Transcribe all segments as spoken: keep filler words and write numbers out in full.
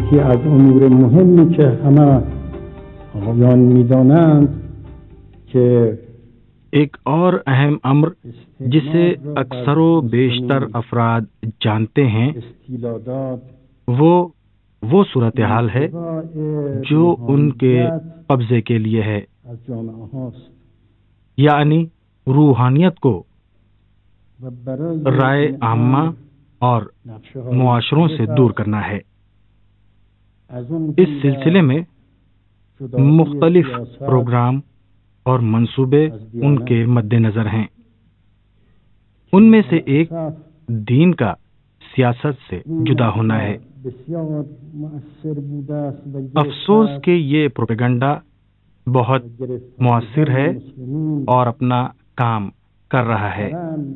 یکی از امور مهمی که همه آقایان می‌دانند که ایک اور اہم امر جسے اکثر و بیشتر افراد جانتے ہیں وہ وہ صورتحال ہے جو ان کے قبضے کے لیے ہے، یعنی روحانیت کو رائے عامہ اور معاشروں سے دور کرنا ہے۔ اس سلسلے میں مختلف پروگرام اور منصوبے ان کے مد نظر ہیں۔ ان میں سے ایک دین کا سیاست سے جدا ہونا ہے۔ افسوس کہ یہ پروپیگنڈا بہت مؤثر ہے اور اپنا کام کر رہا ہے۔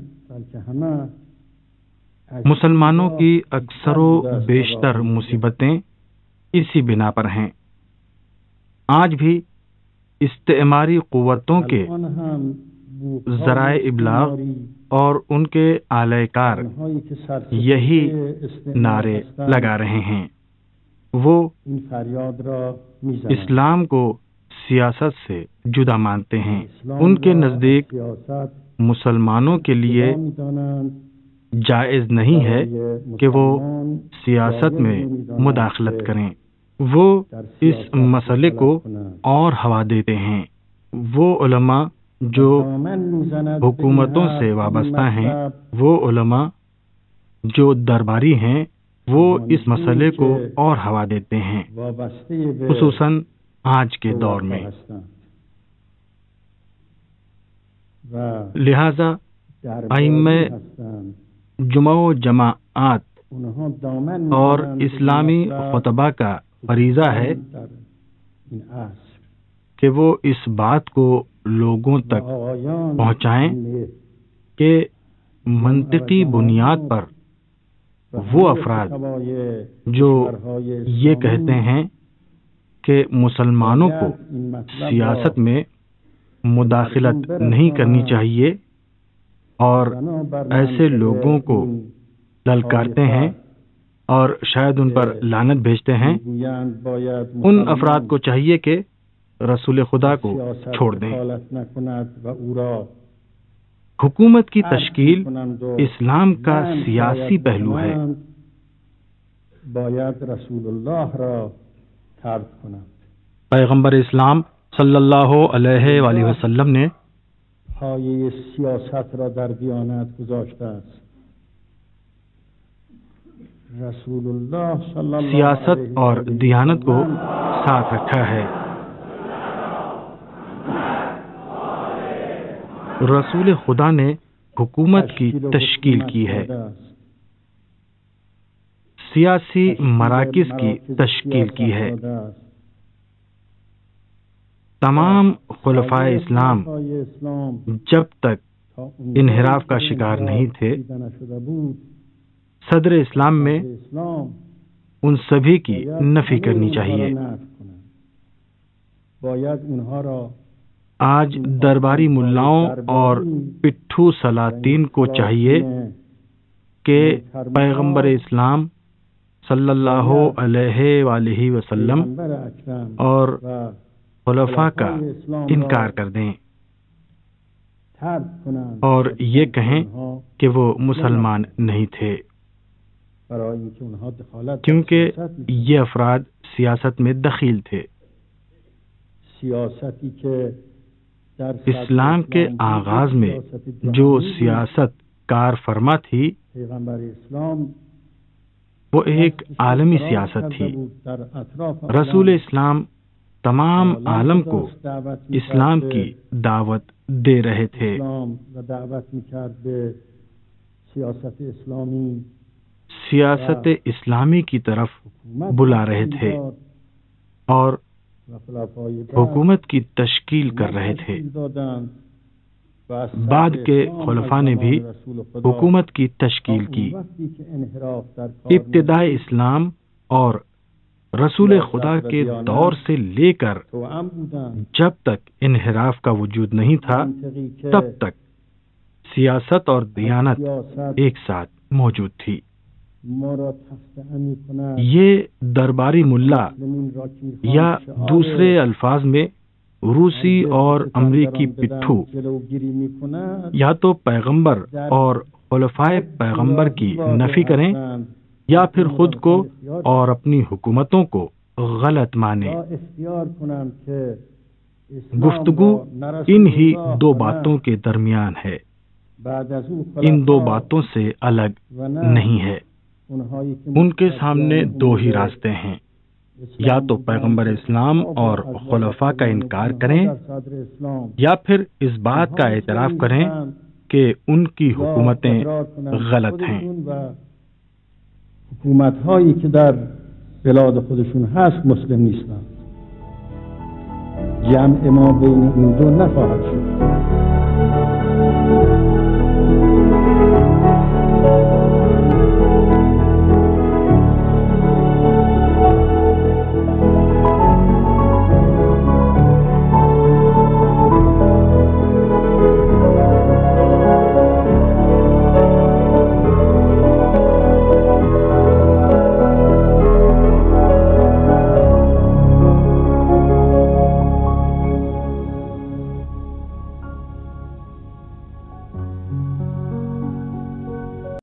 مسلمانوں کی اکثر و بیشتر مصیبتیں اسی بنا پر ہیں۔ آج بھی استعماری قوتوں کے ذرائع ابلاغ اور ان کے اعلی کار یہی نعرے لگا رہے ہیں۔ وہ اسلام کو سیاست سے جدا مانتے ہیں۔ ان کے نزدیک مسلمانوں کے لیے جائز نہیں ہے کہ وہ سیاست میں مداخلت کریں۔ وہ اس مسئلے کو اور ہوا دیتے ہیں۔ وہ علماء جو حکومتوں سے وابستہ ہیں، وہ علماء جو درباری ہیں، وہ اس مسئلے کو اور ہوا دیتے ہیں، خصوصاً آج کے دور میں۔ لہذا ائمہ جمع و جماعت اور اسلامی خطبہ کا فریضہ ہے کہ وہ اس بات کو لوگوں تک پہنچائیں کہ منطقی بنیاد پر وہ افراد جو یہ کہتے ہیں کہ مسلمانوں کو سیاست میں مداخلت نہیں کرنی چاہیے اور ایسے لوگوں کو للکارتے ہیں اور شاید ان پر لعنت بھیجتے ہیں، ان افراد کو چاہیے کہ رسول خدا کو چھوڑ دیں۔ حکومت کی تشکیل اسلام کا سیاسی پہلو ہے۔ پیغمبر اسلام صلی اللہ علیہ وآلہ وسلم نے سیاست اور دیانت کو ساتھ رکھا ہے۔ رسول خدا نے حکومت کی تشکیل کی ہے، سیاسی مراکز کی تشکیل کی ہے۔ تمام خلفائے اسلام جب تک انحراف کا شکار نہیں تھے، صدر اسلام میں ان سبھی کی نفی کرنی چاہیے۔ آج درباری ملاؤں اور پٹھو سلاطین کو چاہیے کہ پیغمبر اسلام صلی اللہ علیہ وآلہ وسلم اور خلفاء کا انکار کر دیں اور یہ کہیں کہ وہ مسلمان نہیں تھے، کیونکہ یہ افراد سیاست میں دخیل تھے۔ اسلام کے آغاز میں جو سیاست کار فرما تھی وہ ایک عالمی سیاست تھی۔ رسول اسلام تمام عالم کو اسلام کی دعوت دے رہے تھے۔ سیاست اسلامی کی طرف بلا رہے تھے اور حکومت کی تشکیل کر رہے تھے۔ بعد کے خلفاء نے بھی حکومت کی تشکیل کی۔ ابتدائی اسلام اور رسول خدا کے دور سے لے کر جب تک انحراف کا وجود نہیں تھا، تب تک سیاست اور دیانت ایک ساتھ موجود تھی۔ یہ درباری ملا یا دوسرے الفاظ میں روسی اور امریکی پٹھو یا تو پیغمبر اور خلفائے پیغمبر کی نفی کریں یا پھر خود کو اور اپنی حکومتوں کو غلط مانیں۔ گفتگو ان ہی دو باتوں کے درمیان ہے، ان دو باتوں سے الگ نہیں ہے۔ ان کے سامنے دو ہی راستے ہیں، یا تو پیغمبر اسلام اور خلفاء کا انکار کریں یا پھر اس بات کا اعتراف کریں کہ ان کی حکومتیں غلط ہیں۔ حکومت هایی که در بلاد خودشون هست مسلم نیستند. جمع ما بین این دو نخواهد شد.